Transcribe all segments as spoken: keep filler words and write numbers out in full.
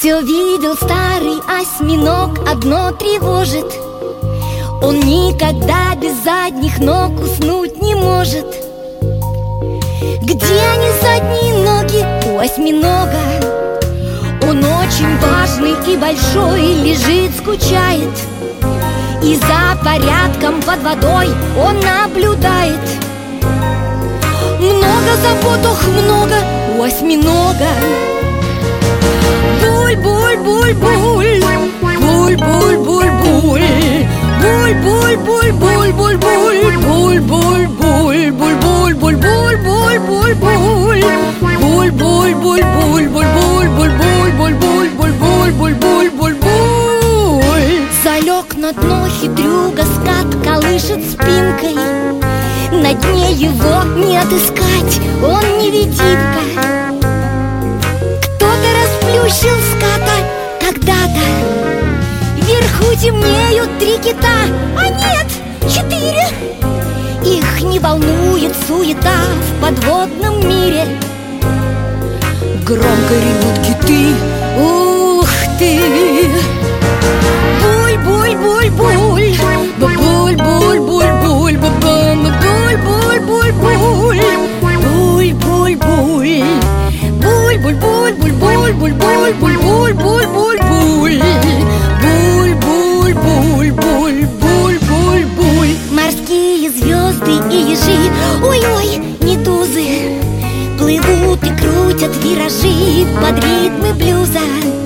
Все видел старый осьминог, одно тревожит: он никогда без задних ног уснуть не может. Где они, задние ноги, у осьминога? Он очень важный и большой, лежит, скучает, и за порядком под водой он наблюдает. Много забот, ох, много у осьминога. Буль-буль-буль-буль, буль-буль-буль-буль, буль-буль-буль-буль-буль-буль, буль-буль-буль-буль-буль-буль-буль-буль-буль, буль-буль-буль-буль-буль-буль-буль-буль-буль-буль-буль-буль-буль-буль. Залег на дно хитрюга, скат колышет спинкой. На дне его не отыскать, он невидимка. Кто-то расплющил ската когда-то. Вверху темнеют три кита, а нет, четыре. Их не волнует суета в подводном мире. Громко ревут киты, ух ты! Буль-буль-буль-буль, буль-буль-буль-буль, буль-буль-буль-буль, буль-буль-буль, буль-буль-буль-буль-буль-буль-буль-буль-буль-буль-буль, буль-буль-буль-буль-буль-буль. Морские звезды и ежи, ой-ой, медузы, плывут и крутят виражи под ритмы блюза.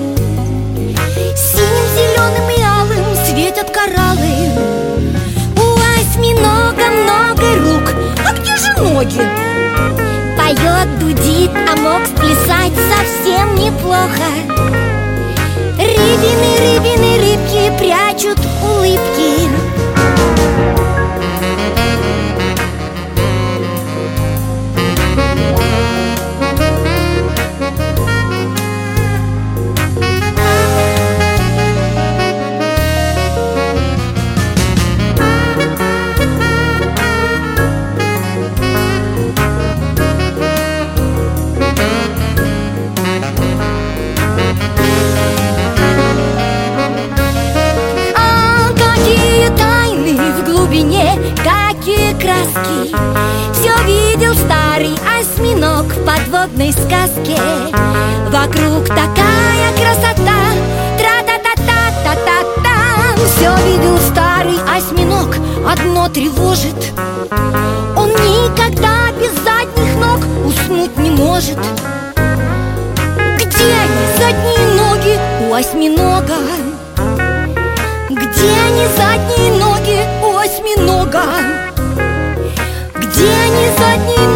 Синим, зеленым и алым светят кораллы. У осьминога много рук, а где же ноги? Поет, дудит, а мог сплясать совсем неплохо. Рыбины, рыбины, рыбки прячут улыбки. Какие краски! Все видел старый осьминог в подводной сказке. Вокруг такая красота, тра-та-та-та-та-та-та. Все видел старый осьминог, одно тревожит: он никогда без задних ног уснуть не может. Где они, задние ноги у осьминога? Где они, задние ноги у осьминога? Где они, задние ноги?